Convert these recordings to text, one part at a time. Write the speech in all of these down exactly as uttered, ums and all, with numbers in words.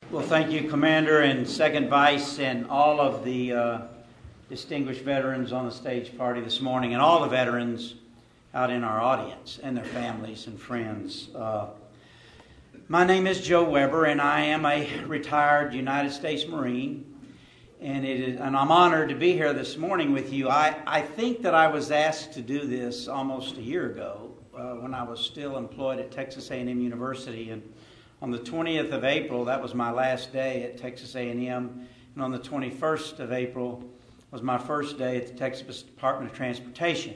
Well, thank you, Commander and Second Vice, and all of the uh, distinguished veterans on the stage party this morning, and all the veterans out in our audience, and their families and friends. Uh, my name is Joe Weber, and I am a retired United States Marine, and it is, and I'm honored to be here this morning with you. I, I think that I was asked to do this almost a year ago uh, when I was still employed at Texas A and M University, and on the twentieth of April, that was my last day at Texas A and M, and on the twenty-first of April was my first day at the Texas Department of Transportation.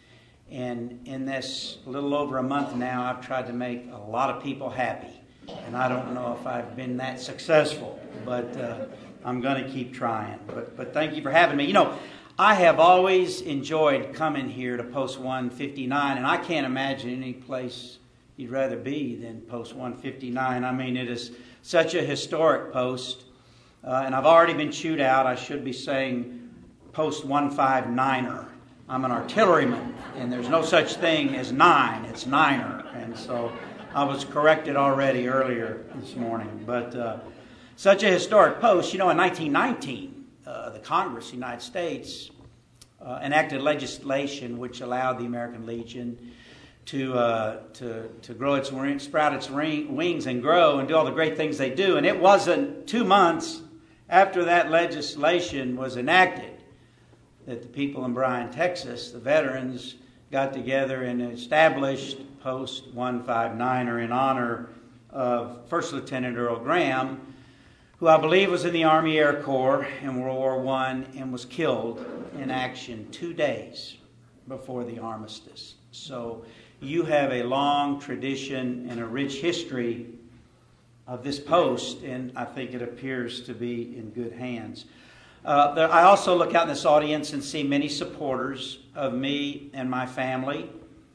And in this little over a month now, I've tried to make a lot of people happy, and I don't know if I've been that successful, but uh, I'm going to keep trying. But, but thank you for having me. You know, I have always enjoyed coming here to Post one fifty-nine, and I can't imagine any place you'd rather be than Post one fifty-nine. I mean, it is such a historic post. Uh, and I've already been chewed out. I should be saying Post one fifty-niner. I'm an artilleryman, and there's no such thing as nine. It's niner. And so I was corrected already earlier this morning. But uh, such a historic post. You know, in nineteen nineteen, uh, the Congress of the United States uh, enacted legislation which allowed the American Legion to uh, to to grow its wing, sprout its ring, wings and grow and do all the great things they do. And it wasn't two months after that legislation was enacted that the people in Bryan, Texas, the veterans, got together and established Post one fifty-niner in honor of First Lieutenant Earl Graham, who I believe was in the Army Air Corps in World War One and was killed in action two days before the armistice. So you have a long tradition and a rich history of this post, and I think it appears to be in good hands. Uh, there, I also look out in this audience and see many supporters of me and my family,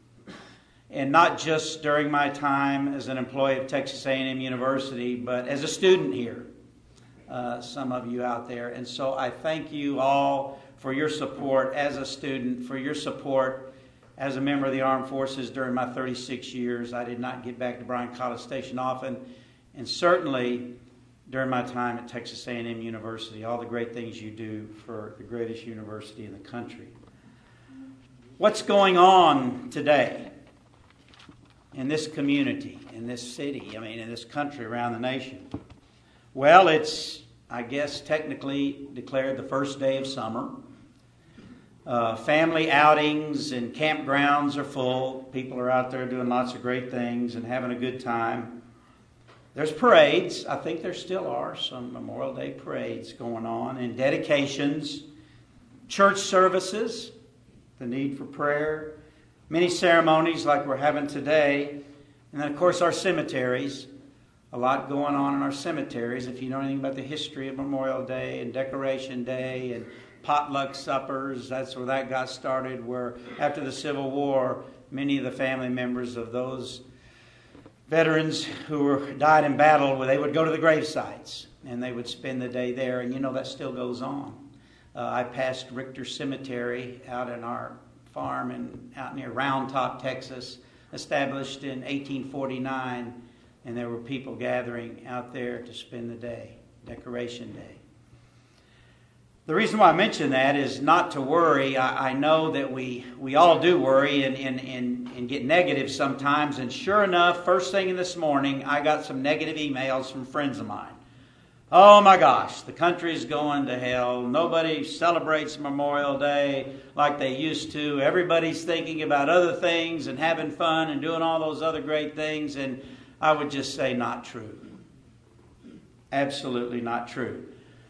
and not just during my time as an employee of Texas A and M University, but as a student here, uh, some of you out there. And so I thank you all for your support as a student, for your support as a member of the Armed Forces during my thirty-six years. I did not get back to Bryan College Station often, and certainly during my time at Texas A and M University, all the great things you do for the greatest university in the country. What's going on today in this community, in this city, I mean, in this country, around the nation? Well, it's, I guess, technically declared the first day of summer. Uh, family outings and campgrounds are full. People are out there doing lots of great things and having a good time. There's parades. I think there still are some Memorial Day parades going on, and dedications, church services, the need for prayer, many ceremonies like we're having today, and then, of course, our cemeteries. A lot going on in our cemeteries. If you know anything about the history of Memorial Day and Decoration Day and potluck suppers, that's where that got started, where after the Civil War, many of the family members of those veterans who were died in battle, where they would go to the grave sites and they would spend the day there. And you know, that still goes on. Uh, I passed Richter Cemetery out in our farm and out near Round Top, Texas, established in eighteen forty-nine, and there were people gathering out there to spend the day, Decoration Day. The reason why I mention that is not to worry. I, I know that we, we all do worry and, and, and, and get negative sometimes. And sure enough, first thing in this morning, I got some negative emails from friends of mine. Oh my gosh, the country's going to hell. Nobody celebrates Memorial Day like they used to. Everybody's thinking about other things and having fun and doing all those other great things. And I would just say not true. Absolutely not true.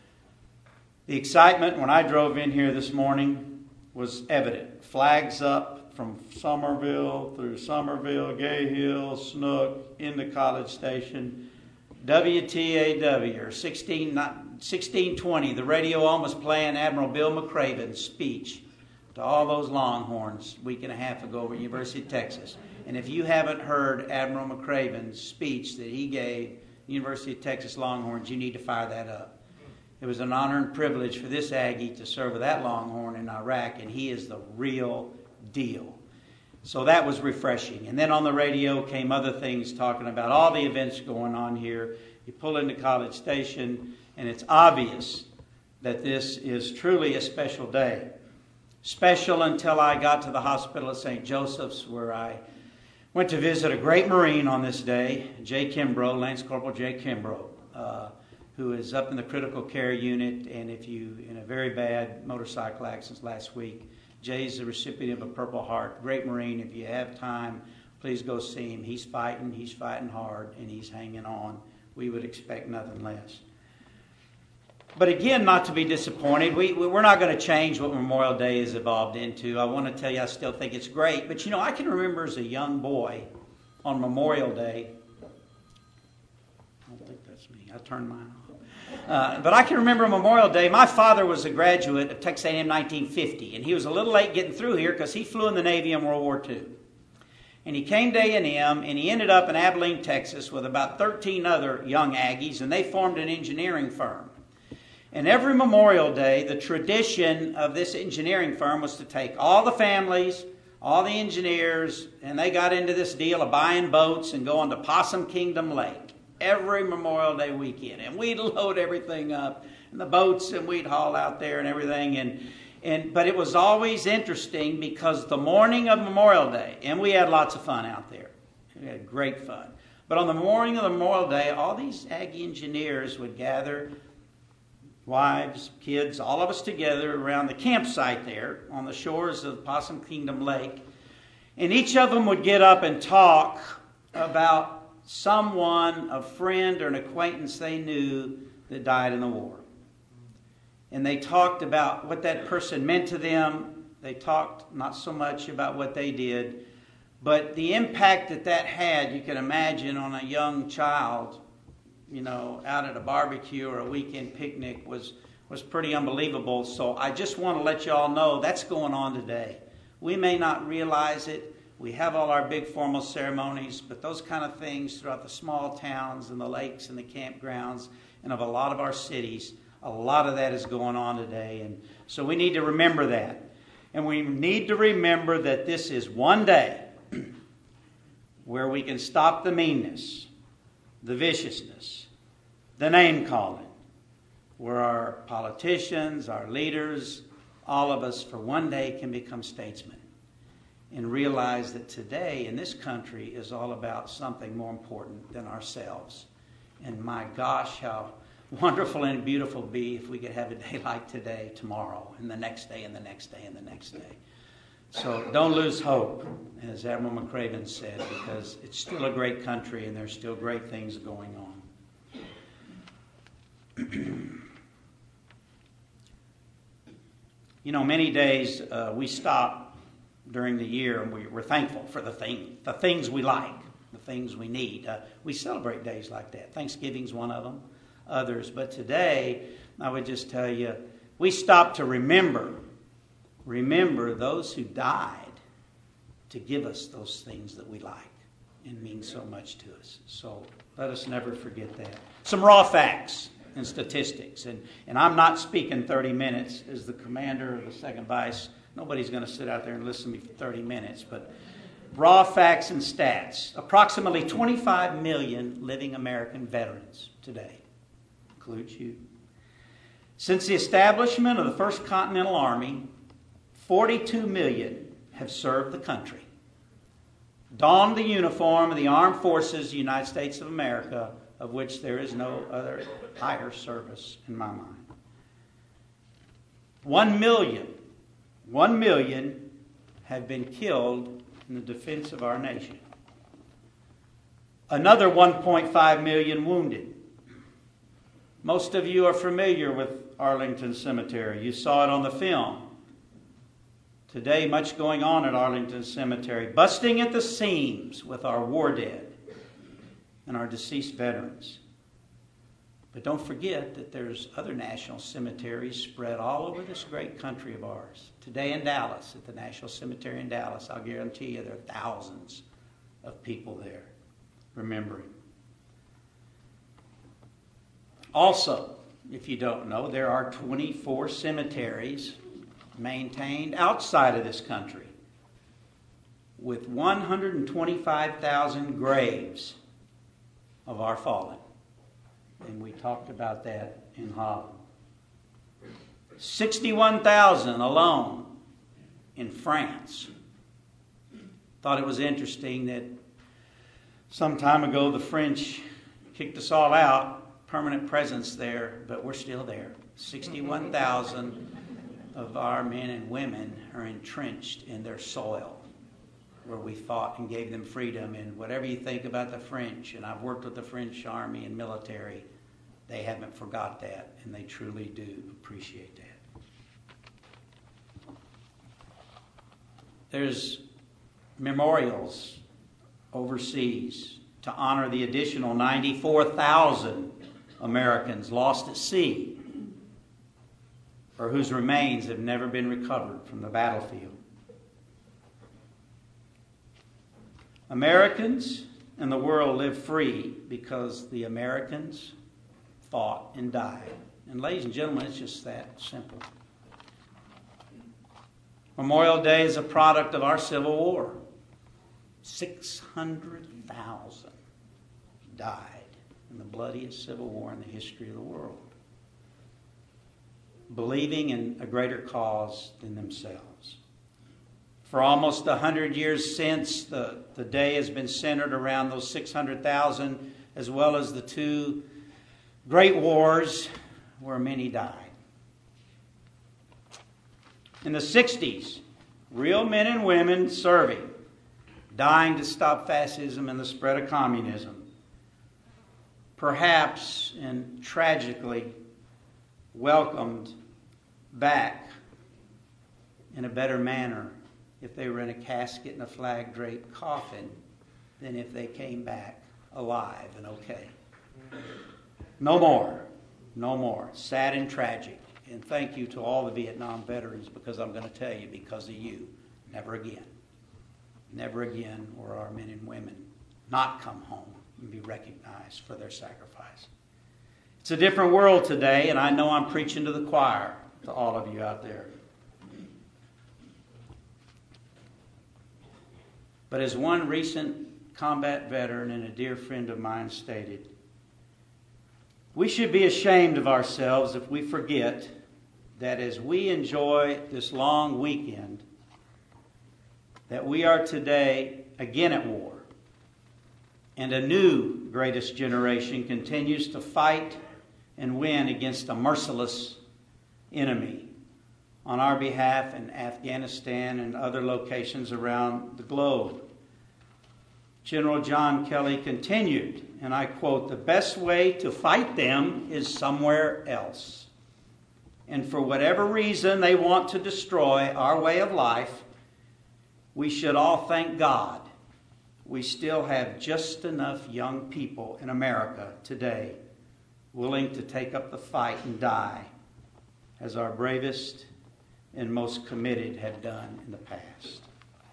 The excitement when I drove in here this morning was evident. Flags up from Somerville through Somerville, Gay Hill, Snook, into College Station. W T A W, or sixteen twenty, the radio almost playing Admiral Bill McRaven's speech to all those Longhorns a week and a half ago over at University of Texas. And if you haven't heard Admiral McRaven's speech that he gave University of Texas Longhorns, you need to fire that up. It was an honor and privilege for this Aggie to serve with that Longhorn in Iraq, and he is the real deal. So that was refreshing. And then on the radio came other things talking about all the events going on here. You pull into College Station, and it's obvious that this is truly a special day. Special until I got to the hospital at Saint Joseph's, where I went to visit a great Marine on this day, Jay Kimbrough, Lance Corporal Jay Kimbrough, uh, who is up in the critical care unit, and if you, in a very bad motorcycle accident last week, Jay's the recipient of a Purple Heart. Great Marine. If you have time, please go see him. He's fighting, he's fighting hard, and he's hanging on. We would expect nothing less. But again, not to be disappointed, we, we're not going to change what Memorial Day has evolved into. I want to tell you, I still think it's great. But you know, I can remember as a young boy on Memorial Day, I don't think that's me, I turned mine off. Uh, but I can remember Memorial Day. My father was a graduate of Texas A and M nineteen fifty, and he was a little late getting through here because he flew in the Navy in World War Two. And he came to A and M, and he ended up in Abilene, Texas, with about thirteen other young Aggies, and they formed an engineering firm. And every Memorial Day, the tradition of this engineering firm was to take all the families, all the engineers, and they got into this deal of buying boats and going to Possum Kingdom Lake every Memorial Day weekend. And we'd load everything up in the boats, and we'd haul out there and everything. And, and But it was always interesting because the morning of Memorial Day, and we had lots of fun out there. We had great fun. But on the morning of the Memorial Day, all these Aggie engineers would gather, wives, kids, all of us together around the campsite there on the shores of Possum Kingdom Lake. And each of them would get up and talk about someone, a friend or an acquaintance they knew that died in the war. And they talked about what that person meant to them. They talked not so much about what they did, but the impact that that had, you can imagine, on a young child, you know, out at a barbecue or a weekend picnic was, was pretty unbelievable. So I just want to let you all know that's going on today. We may not realize it. We have all our big formal ceremonies, but those kind of things throughout the small towns and the lakes and the campgrounds and of a lot of our cities, a lot of that is going on today. And so we need to remember that. And we need to remember that this is one day where we can stop the meanness, the viciousness, the name-calling, where our politicians, our leaders, all of us for one day can become statesmen and realize that today in this country is all about something more important than ourselves. And my gosh, how wonderful and beautiful it would be if we could have a day like today, tomorrow, and the next day, and the next day, and the next day. So don't lose hope, as Admiral McCraven said, because it's still a great country and there's still great things going on. You know, many days uh, we stop during the year and we, we're thankful for the thing, the things we like, the things we need. Uh, we celebrate days like that. Thanksgiving's one of them, others. But today, I would just tell you, we stop to remember, remember those who died to give us those things that we like and mean so much to us. So let us never forget that. Some raw facts and statistics. And, and I'm not speaking thirty minutes as the commander of the second vice. Nobody's going to sit out there and listen to me for thirty minutes. But raw facts and stats. Approximately twenty-five million living American veterans today. Includes you. Since the establishment of the First Continental Army, forty-two million have served the country, donned the uniform of the armed forces of the United States of America, of which there is no other higher service in my mind. One million, one million have been killed in the defense of our nation. Another one point five million wounded. Most of you are familiar with Arlington Cemetery. You saw it on the film. Today, much going on at Arlington Cemetery, busting at the seams with our war dead and our deceased veterans. But don't forget that there's other national cemeteries spread all over this great country of ours. Today in Dallas, at the National Cemetery in Dallas, I'll guarantee you there are thousands of people there remembering. Also, if you don't know, there are twenty-four cemeteries maintained outside of this country with one hundred twenty-five thousand graves of our fallen. and we talked about that in Holland. sixty-one thousand alone in France. Thought it was interesting that some time ago the French kicked us all out, permanent presence there, but we're still there. sixty-one thousand of our men and women are entrenched in their soil, where we fought and gave them freedom. And whatever you think about the French, and I've worked with the French army and military, they haven't forgot that, and they truly do appreciate that. There's memorials overseas to honor the additional ninety-four thousand Americans lost at sea, or whose remains have never been recovered from the battlefield. Americans and the world live free because the Americans fought and died. And ladies and gentlemen, it's just that simple. Memorial Day is a product of our Civil War. six hundred thousand died in the bloodiest Civil War in the history of the world, believing in a greater cause than themselves. For almost one hundred years since, the, the day has been centered around those six hundred thousand, as well as the two great wars where many died. In the sixties, real men and women serving, dying to stop fascism and the spread of communism. Perhaps and tragically welcomed back in a better manner if they were in a casket and a flag-draped coffin than if they came back alive and okay. No more. No more. Sad and tragic. And thank you to all the Vietnam veterans, because I'm going to tell you, because of you, never again. Never again will our men and women not come home and be recognized for their sacrifice. It's a different world today, and I know I'm preaching to the choir, to all of you out there. But as one recent combat veteran and a dear friend of mine stated, we should be ashamed of ourselves if we forget that as we enjoy this long weekend, that we are today again at war, and a new greatest generation continues to fight and win against a merciless enemy on our behalf in Afghanistan and other locations around the globe. General John Kelly continued, and I quote, "The best way to fight them is somewhere else. And for whatever reason they want to destroy our way of life, we should all thank God we still have just enough young people in America today willing to take up the fight and die as our bravest and most committed have done in the past."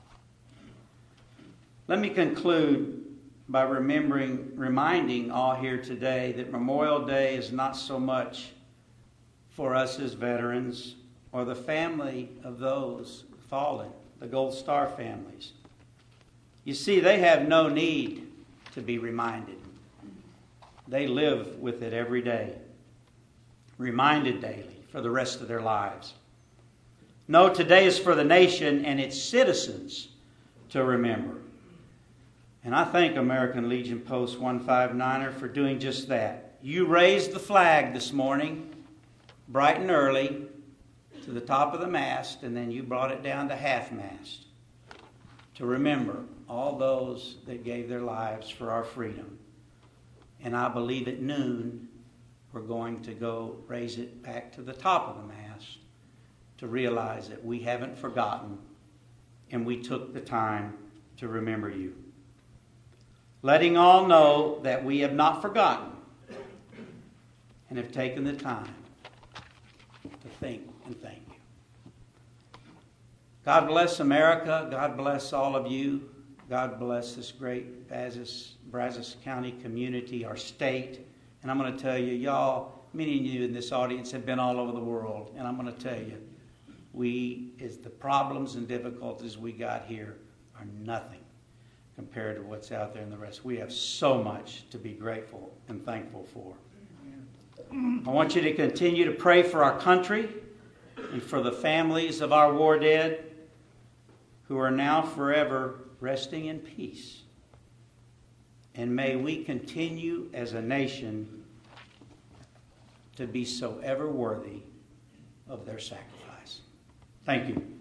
Let me conclude by remembering, reminding all here today that Memorial Day is not so much for us as veterans or the family of those fallen, the Gold Star families. You see, they have no need to be reminded. They live with it every day, reminded daily for the rest of their lives. No, today is for the nation and its citizens to remember. And I thank American Legion Post one fifty-niner for doing just that. You raised the flag this morning, bright and early, to the top of the mast, and then you brought it down to half-mast to remember all those that gave their lives for our freedom. And I believe at noon we're going to go raise it back to the top of the mast to realize that we haven't forgotten and we took the time to remember you. Letting all know that we have not forgotten and have taken the time to think and thank you. God bless America. God bless all of you. God bless this great Brazos, Brazos County community, our state. And I'm going to tell you, y'all, many of you in this audience have been all over the world. And I'm going to tell you, we, is the problems and difficulties we got here are nothing compared to what's out there in the rest. We have so much to be grateful and thankful for. I want you to continue to pray for our country and for the families of our war dead who are now forever resting in peace. And may we continue as a nation to be so ever worthy of their sacrifice. Thank you.